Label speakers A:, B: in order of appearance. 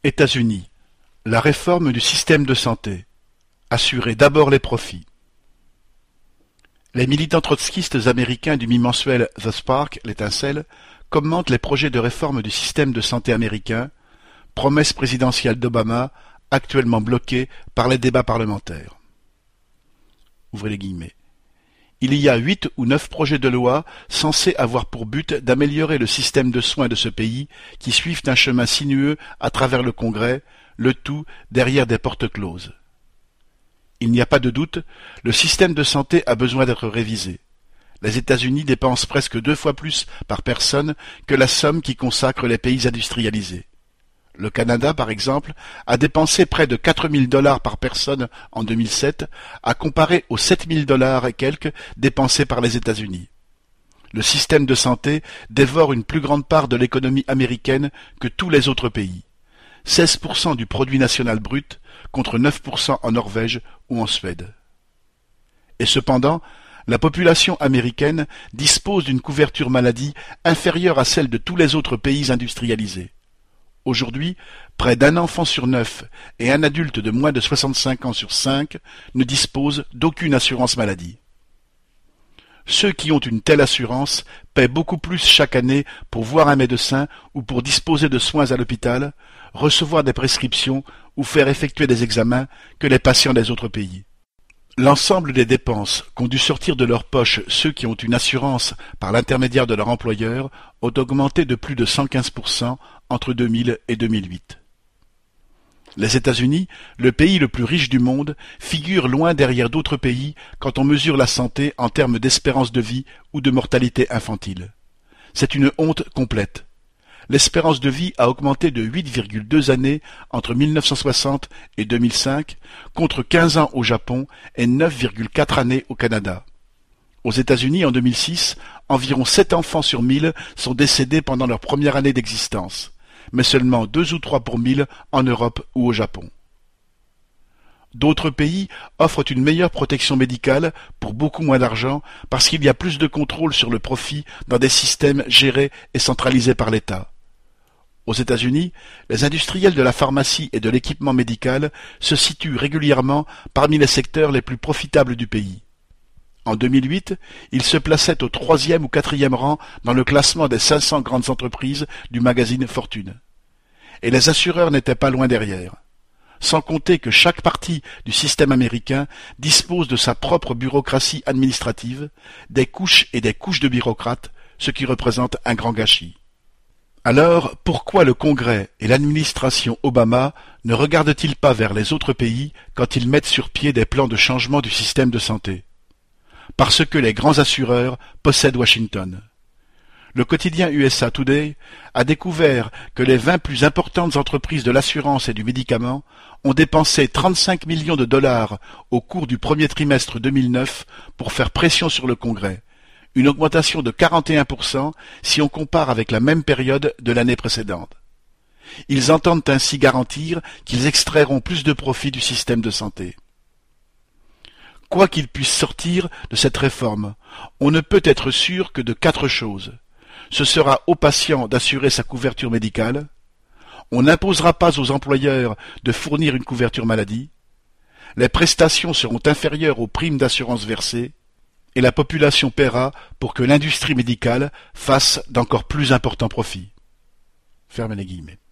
A: États-Unis. La réforme du système de santé. Assurer d'abord les profits. Les militants trotskistes américains du mi-mensuel The Spark, l'étincelle, commentent les projets de réforme du système de santé américain, promesse présidentielle d'Obama, actuellement bloquée par les débats parlementaires. Ouvrez les guillemets. Il y a 8 ou 9 projets de loi censés avoir pour but d'améliorer le système de soins de ce pays qui suivent un chemin sinueux à travers le Congrès, le tout derrière des portes closes. Il n'y a pas de doute, le système de santé a besoin d'être révisé. Les États-Unis dépensent presque 2 fois plus par personne que la somme qu'y consacrent les pays industrialisés. Le Canada, par exemple, a dépensé près de 4 000 $ par personne en 2007, à comparer aux 7 000 $ et quelques dépensés par les États-Unis. Le système de santé dévore une plus grande part de l'économie américaine que tous les autres pays. 16% du produit national brut contre 9% en Norvège ou en Suède. Et cependant, la population américaine dispose d'une couverture maladie inférieure à celle de tous les autres pays industrialisés. Aujourd'hui, près d'un enfant sur 9 et un adulte de moins de 65 ans sur 5 ne disposent d'aucune assurance maladie. Ceux qui ont une telle assurance paient beaucoup plus chaque année pour voir un médecin ou pour disposer de soins à l'hôpital, recevoir des prescriptions ou faire effectuer des examens que les patients des autres pays. L'ensemble des dépenses qu'ont dû sortir de leur poche ceux qui ont une assurance par l'intermédiaire de leur employeur ont augmenté de plus de 115% entre 2000 et 2008. Les États-Unis, le pays le plus riche du monde, figurent loin derrière d'autres pays quand on mesure la santé en termes d'espérance de vie ou de mortalité infantile. C'est une honte complète. L'espérance de vie a augmenté de 8,2 années entre 1960 et 2005, contre 15 ans au Japon et 9,4 années au Canada. Aux États-Unis, en 2006, environ 7 enfants sur 1000 sont décédés pendant leur première année d'existence, mais seulement 2 ou 3 pour 1000 en Europe ou au Japon. D'autres pays offrent une meilleure protection médicale pour beaucoup moins d'argent parce qu'il y a plus de contrôle sur le profit dans des systèmes gérés et centralisés par l'État. Aux États-Unis, les industriels de la pharmacie et de l'équipement médical se situent régulièrement parmi les secteurs les plus profitables du pays. En 2008, ils se plaçaient au 3e ou 4e rang dans le classement des 500 grandes entreprises du magazine Fortune. Et les assureurs n'étaient pas loin derrière. Sans compter que chaque partie du système américain dispose de sa propre bureaucratie administrative, des couches et des couches de bureaucrates, ce qui représente un grand gâchis. Alors, pourquoi le Congrès et l'administration Obama ne regardent-ils pas vers les autres pays quand ils mettent sur pied des plans de changement du système de santé? Parce que les grands assureurs possèdent Washington. Le quotidien USA Today a découvert que les 20 plus importantes entreprises de l'assurance et du médicament ont dépensé 35 millions de dollars au cours du premier trimestre 2009 pour faire pression sur le Congrès, une augmentation de 41% si on compare avec la même période de l'année précédente. Ils entendent ainsi garantir qu'ils extrairont plus de profit du système de santé. Quoi qu'il puisse sortir de cette réforme, on ne peut être sûr que de 4 choses. Ce sera au patient d'assurer sa couverture médicale, on n'imposera pas aux employeurs de fournir une couverture maladie, les prestations seront inférieures aux primes d'assurance versées, et la population paiera pour que l'industrie médicale fasse d'encore plus importants profits. Fermez les guillemets.